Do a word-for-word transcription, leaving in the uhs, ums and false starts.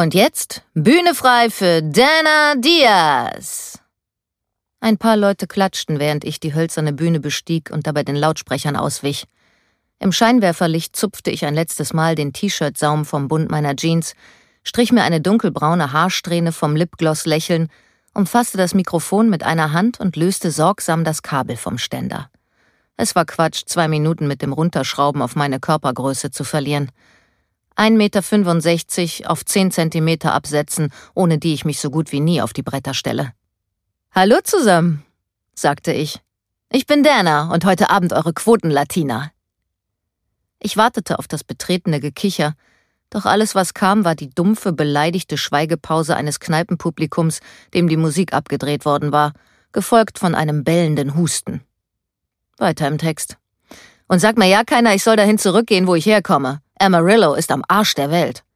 Und jetzt Bühne frei für Dana Diaz. Ein paar Leute klatschten, während ich die hölzerne Bühne bestieg und dabei den Lautsprechern auswich. Im Scheinwerferlicht zupfte ich ein letztes Mal den T-Shirt-Saum vom Bund meiner Jeans, strich mir eine dunkelbraune Haarsträhne vom Lipgloss-Lächeln, umfasste das Mikrofon mit einer Hand und löste sorgsam das Kabel vom Ständer. Es war Quatsch, zwei Minuten mit dem Runterschrauben auf meine Körpergröße zu verlieren. ein Meter fünfundsechzig auf zehn Zentimeter absetzen, ohne die ich mich so gut wie nie auf die Bretter stelle. »Hallo zusammen«, sagte ich. »Ich bin Dana und heute Abend eure Quoten-Latina.« Ich wartete auf das betretene Gekicher, doch alles, was kam, war die dumpfe, beleidigte Schweigepause eines Kneipenpublikums, dem die Musik abgedreht worden war, gefolgt von einem bellenden Husten. Weiter im Text. »Und sagt mir ja keiner, ich soll dahin zurückgehen, wo ich herkomme. Amarillo ist am Arsch der Welt.«